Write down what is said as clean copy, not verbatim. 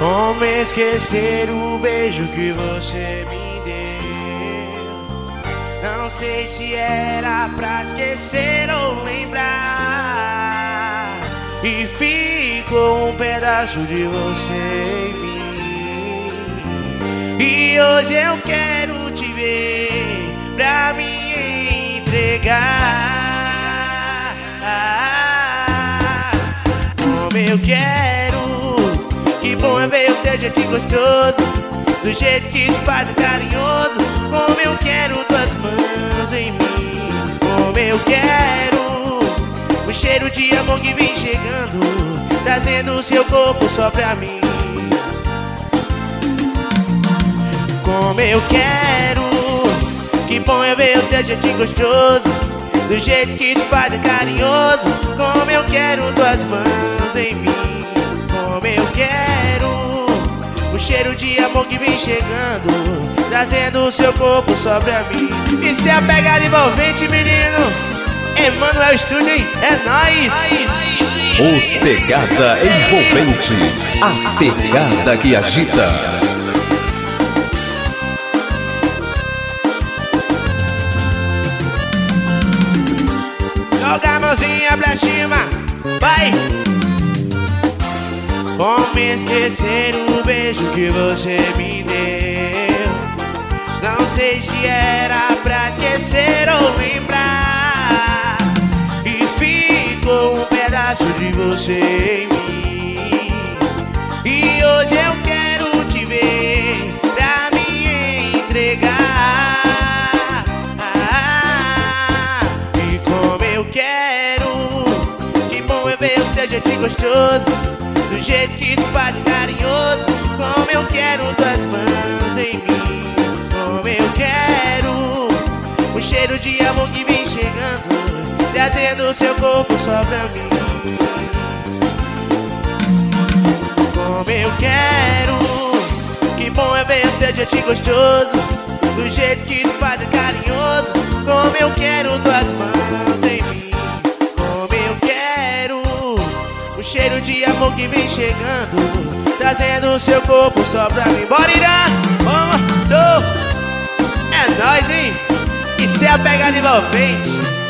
Como esquecer o beijo que você me deu? Não sei se era pra esquecer ou lembrar. E ficou um pedaço de você em mim. E hoje eu quero te ver pra me entregar. Como eu quero. Que bom é ver o teu jeitinho gostoso, do jeito que te faz carinhoso. Como eu quero tuas mãos em mim. Como eu quero o cheiro de amor que vem chegando, trazendo o seu corpo só pra mim. Como eu quero. Que bom é ver o teu jeitinho gostoso, do jeito que te faz carinhoso. Como eu quero tuas mãos em mim. Como eu quero o cheiro de amor que vem chegando, trazendo o seu corpo só pra mim. Isso é a pegada envolvente, menino. Emanuel Studio, hein? É nóis! Os Pegada Envolvente, a pegada que agita. Joga a mãozinha pra cima, vai! Como esquecer o beijo que você me deu? Não sei se era pra esquecer ou lembrar. E ficou um pedaço de você em mim. E hoje eu quero te ver pra me entregar. E como eu quero. Que bom é ver o teu jeitinho gostoso, do jeito que te faz carinhoso. Como eu quero tuas mãos em mim. Como eu quero o cheiro de amor que vem chegando, trazendo o seu corpo só pra mim. Como eu quero. Que bom é ver o teu jeitinho gostoso, do jeito que te faz carinhoso. Como eu quero tuas mãos em mim. Como eu quero o cheiro de amor que vem chegando, trazendo o seu corpo só pra mim. Bora, Irã! Vamos! É nóis, hein? Isso é a pegada envolvente.